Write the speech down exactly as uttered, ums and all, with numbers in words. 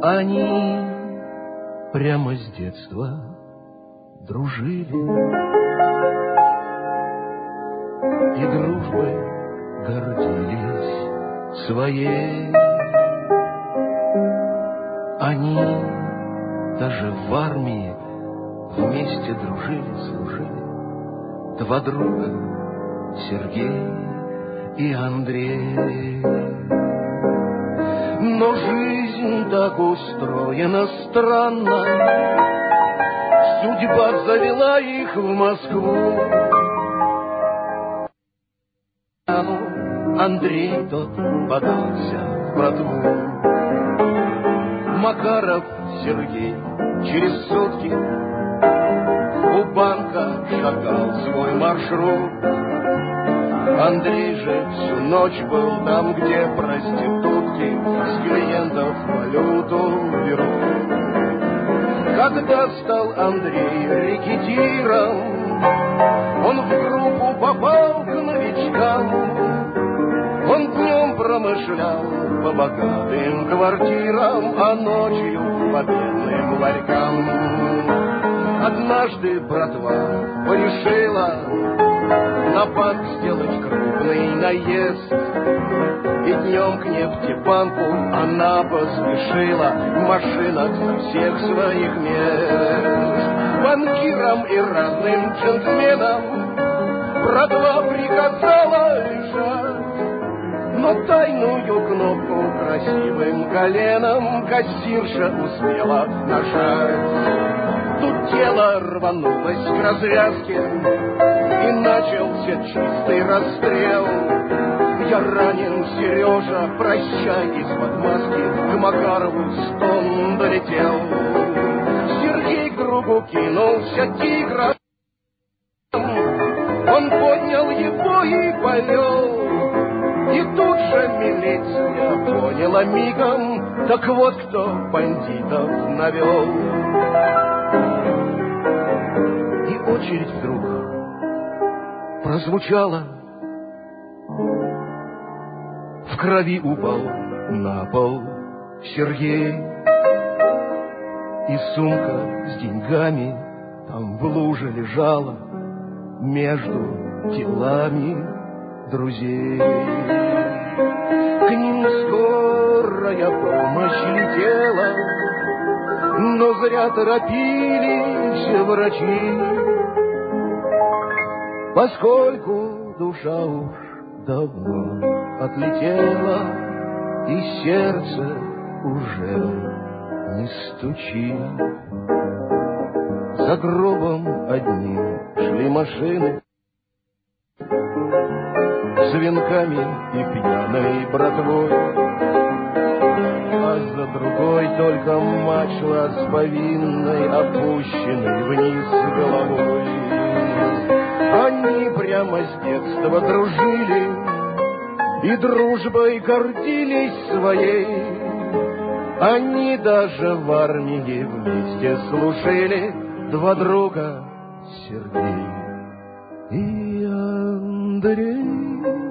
Они прямо с детства дружили и дружбой гордились своей. Они даже в армии вместе дружили, служили. Два друга, Сергей и Андрей. Но жизнь так устроена странно, судьба завела их в Москву. Андрей тот подался в братву. Макаров Сергей через сутки у банка шагал свой маршрут. Андрей же всю ночь был там, где проститутки с клиентов валюту берут. Когда стал Андрей рэкетиром, он в группу попал к новичкам. Он днем промышлял по богатым квартирам, а ночью по бедным ларькам. Однажды братва порешила на банк сделать крупный наезд, и днем к нефтебанку она поспешила в машинах со всех своих мест. Банкирам и разным джентльменам братва приказала лежать, но тайную кнопку красивым коленом кассирша успела нажать. Тут тело рванулось к развязке, и начался чистый расстрел. Я ранен, Сережа, прощай, из-под маски к Макарову стон долетел. Сергей к другу кинулся тигром, он поднял его и повел. И тут же милиция поняла мигом, так вот кто бандитов навел. И очередь вдруг прозвучала, в крови упал на пол Сергей, и сумка с деньгами там в луже лежала между телами друзей. К ним скорая помощь летела, но зря торопились врачи, поскольку душа уж давно отлетела, и сердце уже не стучит. За гробом одни шли машины с венками и пьяной братвой, а за другой только мать шла с повинной, опущенной вниз головой. Они прямо с детства дружили и дружбой гордились своей. Они даже в армии вместе служили, два друга, Сергей и Андрей.